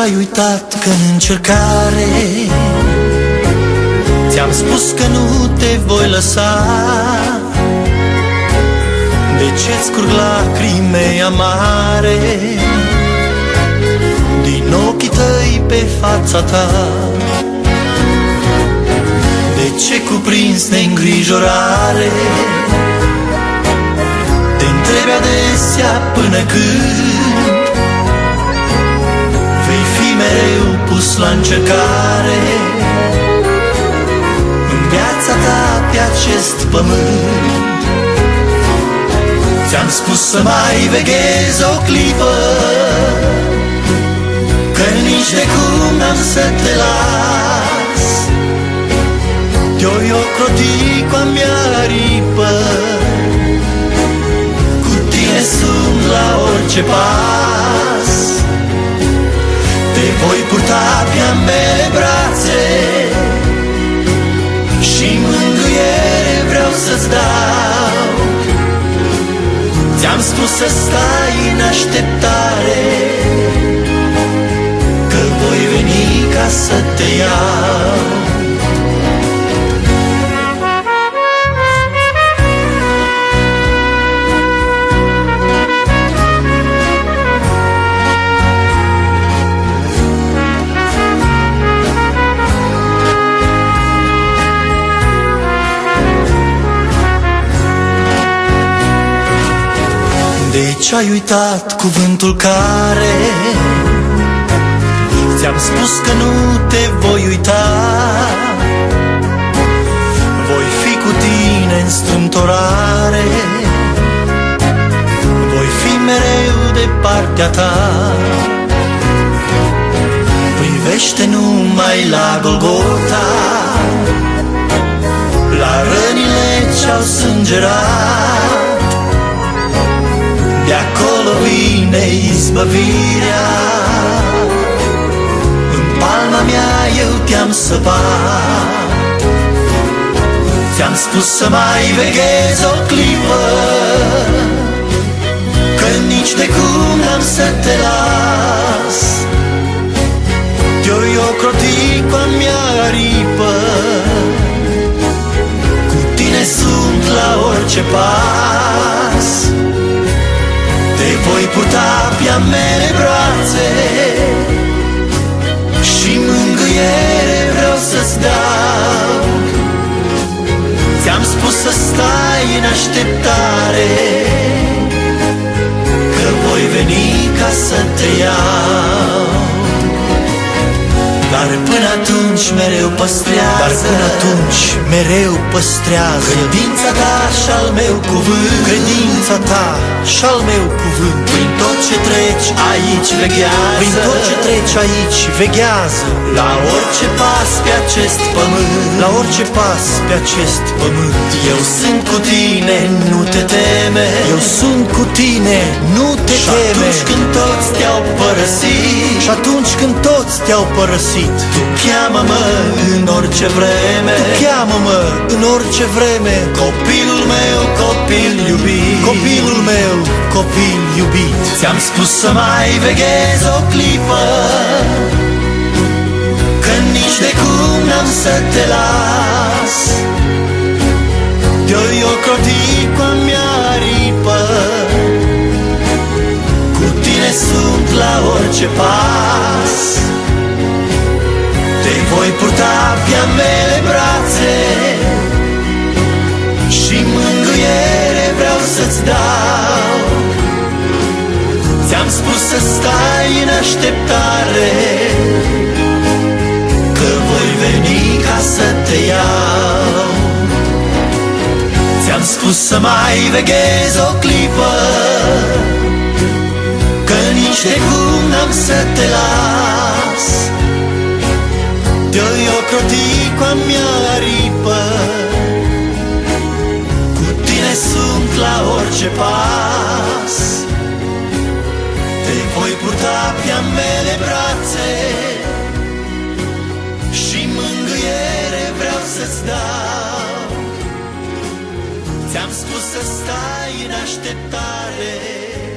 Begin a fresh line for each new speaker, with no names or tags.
ce-ai uitat că în încercare ți-am spus că nu te voi lăsa? De ce-ți curg lacrime amare din ochii tăi pe fața ta? De ce cuprins de îngrijorare te întrebi adesea până când vei fi mereu pus la încercare în viața ta pe acest pământ? Ți-am spus să mai veghezi o clipă, că nici de cum n-am să te las. Te-oi ocroti cu-a mea aripă, cu tine sunt la orice pas. Te voi purta pe-a mele brațe și mângâiere vreau să-ți dau. Ți-am spus să stai în așteptare, că voi veni ca să te iau. De ce-ai uitat cuvântul care ți-am spus că nu te voi uita? Voi fi cu tine în strâmtorare, voi fi mereu de partea ta. Privește numai la Golgota, la rănile ce-au sângerat. De acolo vine izbăvirea, în palma mea eu te-am săpat. Ți-am spus să mai veghezi o clipă, că nici de cum n-am să te las. Te-oi ocroti cu-a mea aripă, cu tine sunt la orice pas. Te voi purta pe-a mele brațe și mângâiere vreau să-ți dau. Ți-am spus să stai în așteptare, că voi veni ca să te iau. Dar până atunci mereu păstrează, credința ta și-al meu cuvânt, credința ta și-al meu cuvânt. Prin tot ce treci aici veghează, prin tot ce treci aici veghează. La orice pas pe acest pământ, la orice pas pe acest pământ. Eu sunt cu tine, nu te teme, eu sunt cu tine, nu te teme. Și atunci când toți te-au părăsit, și atunci când toți te-au părăsit, tu cheamă-mă în orice vreme, tu cheamă-mă în orice vreme. Copilul meu, copil iubit, copilul meu, copil iubit. Ți-am spus să mai veghezi o clipă, că nici de cum n-am să te las. Te-oi ocroti cu-a mea aripă, cu tine sunt la orice pas. Te voi purta pe-a mele brațe și mângâiere vreau să-ți dau. Ți-am spus să stai în așteptare, că voi veni ca să te iau. Ți-am spus să mai veghezi o clipă, că nici de cum n-am să te las. Te-oi ocroti cu-a mea aripă, cu tine sunt la orice pas. Te voi purta pe-a mele brațe și mângâiere vreau să-ți dau. Ți-am spus să stai în așteptare,